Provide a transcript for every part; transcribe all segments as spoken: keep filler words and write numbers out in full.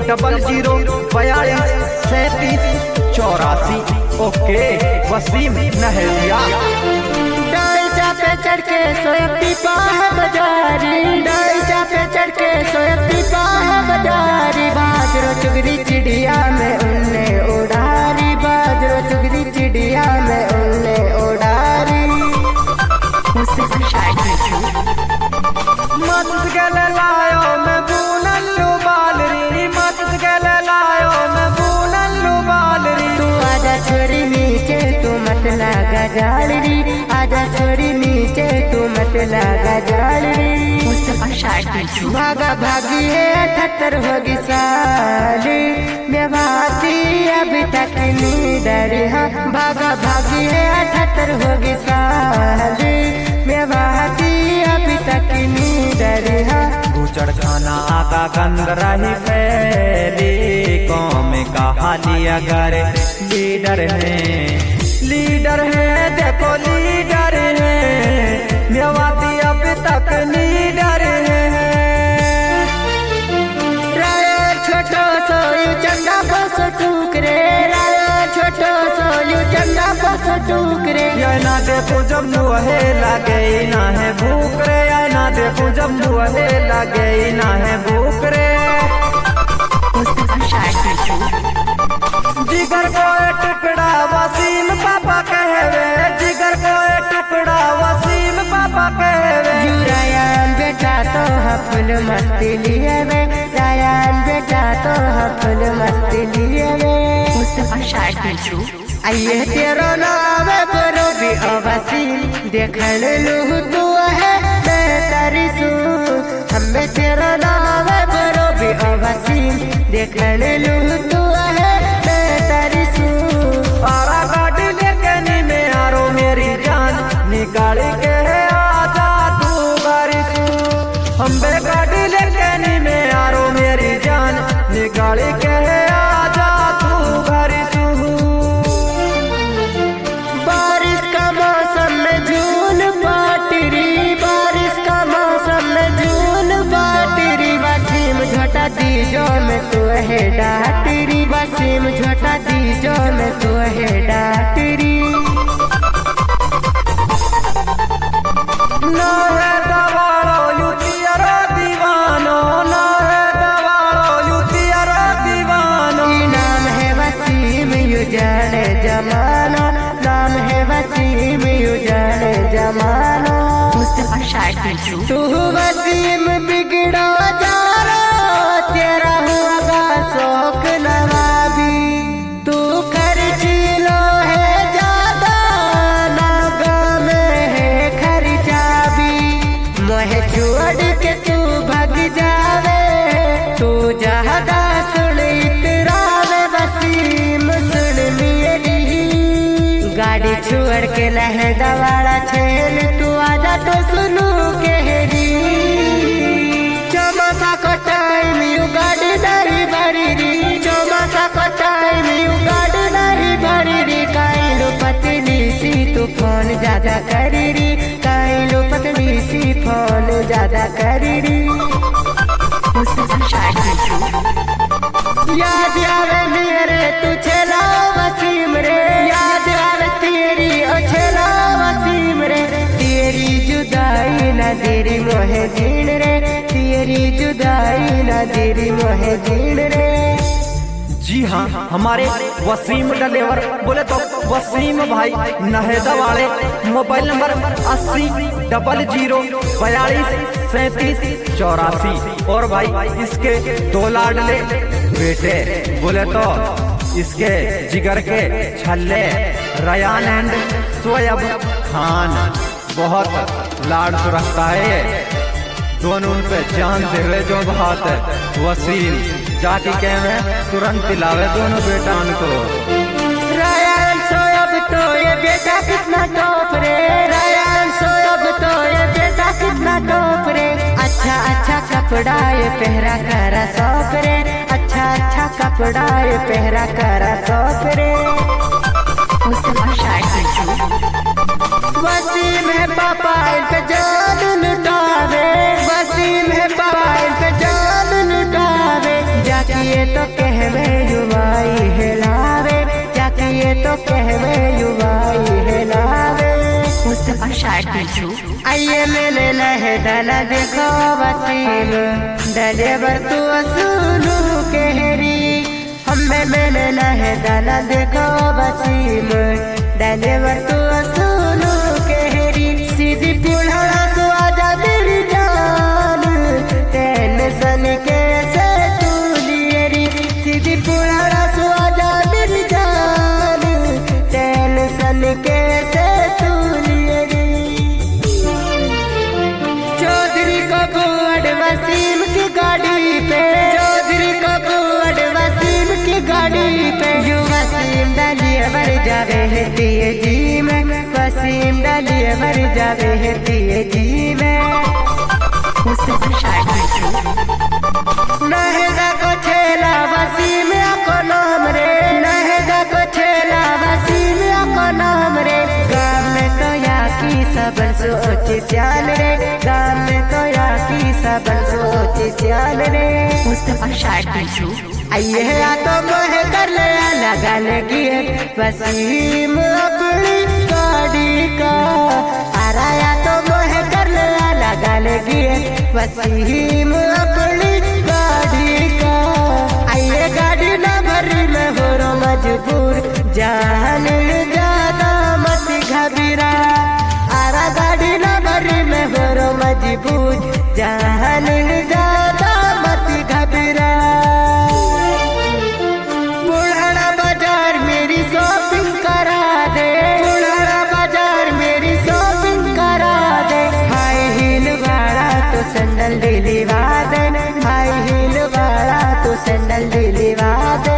Double zero बयालीस सैतीस चौरासी। ओके वसीम नहरिया। डाइचा पे चढ़ के सोया पीपा है बाजारी, डाइचा पे चढ़ के सोया पीपा है बाजारी। बाजरो चुगरी चिड़िया में उन्ने उड़ारी, बाजरो चुगरी चिड़िया में उन्ने उड़ारी। मत गले लायो मैं बूनल्लू बालरी, मत गले लायो मैं बूनल्लू बालरी। तू आजा छोरी नीचे तू मत लगा जालरी, आजा छोरी नीचे तू मत लगा जालरी। भागा भागी है अठहत्तर होगी साली, मैं भागी अभी तक नहीं डरी। हाँ भागा भागी है अठहत्तर होगी साली, मैं भागी अभी तक नहीं डरी। हाँ गुचड़ खाना आका गंद रही फैली, कौम का हाली अगर लीडर है, लीडर है देखो लीडर है, मेवाती अब तक लीडर है। राया छोटो सोयू चंदा बसो टूकरे, राया छोटो सोयू चंदा बसो टूकरे। या ना देखो जब मुहे लगे ना है भूख रे, या ना देखो जब मुहे लगे ना है भूख रे। जिगर को एक टुकड़ा वसीम पापा कहवे, जिगर को एक टुकड़ा वसीम पापा कहवे। यू रायान बेटा तो हफुल मस्ती लिए वे, रायान बेटा तो हफुल मस्ती लिए वे। आइए तेरो नाम बरो भी अवसीम, देखन लू तू है तेरी सू। हमें तेरो नाम बरो भी अवसीम, देखन लू तू है तेरी सू। आरा गाड़ी लेके नी में आरो मेरी जान, निकाल के आजा तू गाड़ी तू। हम बे गाड़ी लेके नी में आरो मेरी जान, निकाल के आजा तू गाड़ी तू। बारिश का मौसम में जून बाटरी, बारिश का मौसम में जून बाटरी। वसीम झोटा दीजो में तू है डाटरी, वसीम झोटा दीजो में तू है डाटरी। ना है दवाड़ो युतियारो दीवानो, ना है दवाड़ो युतियारो दीवानो। नाम है वसीम युजन जमाना, नाम है वसीम युजन जमाना। तू वसीम बिगड़ो जा रहा, तेरा हुआ शौक नवाबी। तू खर्ची लो है ज्यादा, नागा में है खर्चा भी। मोहे छोड़ के तू भग जावे, तू ज्यादा सुन इतरावे। वसीम सुन मेरी गाड़ी छोड़ के लह दवाड़ा छेल, तू आजा तो सुनू कहरी। चौमासा को टाइम यू गाड़ी दरी भरी री, चौमासा को टाइम यू गाड़ी दरी भरी री। काइलो पतली सी तू फोन ज्यादा करी री, काइलो पतली सी फोन ज्यादा करी री। याद आवे मेरे तू छेला वसीम रे, याद आवे तेरी ओ छेला वसीम रे। तेरी जुदाई ना तेरी मोहे जीण रे, तेरी जुदाई ना तेरी मोहे जीण रे। जी हाँ हमारे वसीम डलेवर बोले तो वसीम भाई नहेदा वाले। मोबाइल नंबर अस्सी डबल जीरो बयालीस सैतीस चौरासी। और भाई इसके दो लाडले बेटे बोले तो इसके जिगर के छल्ले रयान एंड सोयब खान बहुत लाड रखता है, दोनों उन पे जान दे हुए जो बात वसीम जाति के में तुरंत दिलावे दोनों बेटान को। रयान सोयब तो ये बेटा कितना टॉप रे, रयान सोयब तो ये बेटा कितना टॉप रे। अच्छा अच्छा कपड़ा ये पहरा करा सौंप रे, अच्छा अच्छा कपड़ा ये पहरा करा सौंप रे। वसीम है पापा इन पे जान लुटावे, वसीम है पापा इन पे जान लुटावे। जाके ये तो कहवे युवाई हिलावे, जाके ये तो कहवे युवाई हिलावे। मुस्तफा शायर बिल्सू आइए मेले लहे डाला देखो वसीम, डले बर तू असुलू कहरी। हमें मेले लहे डाला देखो वसीम, डले बर तू असुलू कहरी। सीधी पुढ़ा तो आजा मेरी जान, टेंशन कैसे तू लियरी। सीधी पुढ़ा तो आजा मेरी जान, टेंशन कैसे तू लियरी। चौधरी को बुअड वसीम की गाड़ी पे, चौधरी को बुअड वसीम की गाड़ी पे। यू वसीम डालिए मर जावे है दिए जी में, वसीम डालिए मर जावे है दिए जी में। मुस्तफा शायर बिल्सू नहेगा को छेला वसीम को नाम रे, नहेगा को छेला वसीम को नाम रे। गाँव में तो या की सबन सोच सियाल रे, गाँव में तो या की सबन सोच सियाल रे। मुस्तफा शायर बिल्सू आइए आ तो मोह कर ले लगा लगी वसीम अपनी गाड़ी का। आराया तो मोह कर ले लगा लगी वसीम अपनी गाड़ी का। आइए गाड़ी ना भरी में हो रो मजबूर, जान ज्यादा मत घबरा। आरा गाड़ी ना भरी में हो रो मजबूर, जान ज्यादा मत घबरा। बुढ़ाड़ा बाजार मेरी शॉपिंग करा दे, बुढ़ाड़ा बाजार मेरी शॉपिंग करा दे। हाई हील वाला तो सैंडल दिलवा दे, हाई हील वाला तो सैंडल दिलवा दे।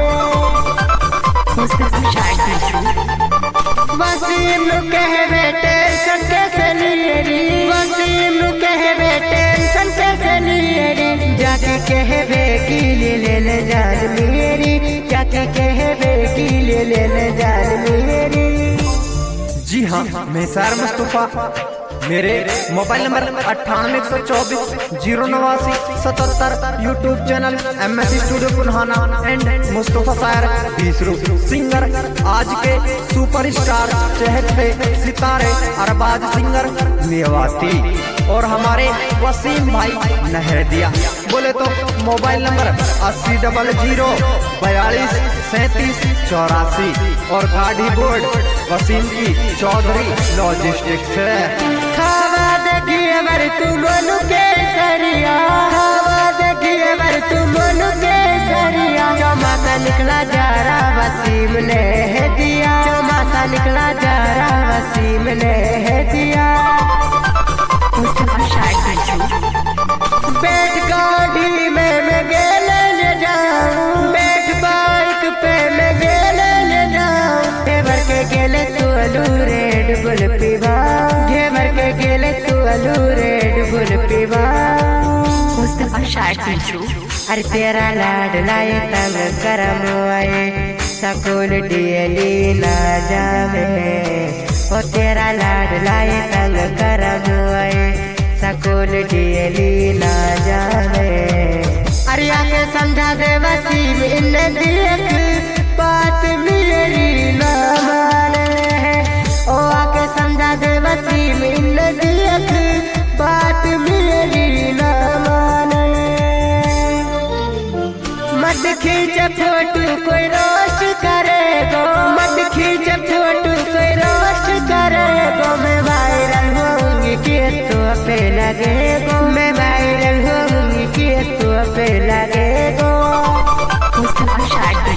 मुस्तफा शायर बिल्सू वसीम कहवे टेंशन कैसे लियरी, वसीम कहवे टेंशन कैसे लियरी। जाके कहवे की ले ले जान मेरी, जाके कहवे की ले ले जान मेरी। जी हाँ, मैं सैर मुस्तफा। मेरे मोबाइल नंबर अट्ठानवे एक सौ चौबीस जीरो नवासी सतहत्तर। YouTube channel M S studio Punhana and Mustafa सैर बीसरू सिंगर। आज के सुपर स्टार चहकते सितारे अरबाज सिंगर मेवाती और हमारे वसीम भाई नहरदिया। बोले तो मोबाइल नंबर अस्सी डबल जीरो बयालीस सैंतीस चौरासी और गाड़ी बोर्ड वसीम की चौधरी लॉजिस्टिक्स है। खावा देखिए वर तू मनु के सरिया, खावा देखिए वर तू मनु के सरिया। चौमासा निकला जा रहा वसीम ने है दिया, चौमासा निकला जा रहा वसीम ने है दिया। मुस्तफा शायर बिल्सू बैठ गाड़ी में मैं गेले ले जाऊं, बैठ बाइक पे मैं गेले ले जाऊं। घेवर के गेले तू अलू रेड बुल पीवा, घेवर के गेले तू अलू रेड बुल पीवा। मुस्तफा शायर बिल्सू अरे तेरा लाड लाए तंग करम आए, सकूल डियली ना जावे। ओ तेरा लाड लाए तंग करम आए, सकूल डियली ना जावे। अरे आके समझा दे वसीम इन देख बात मेरी ना माने। ओ आके समझा दे वसीम इन देख बात मेरी ना माने। मत खींच फोटो कोई रोस्ट करेगो, मत खींच फोटो कोई रोस्ट करेगो। मैं वायरल होंगी कि तो पे लगे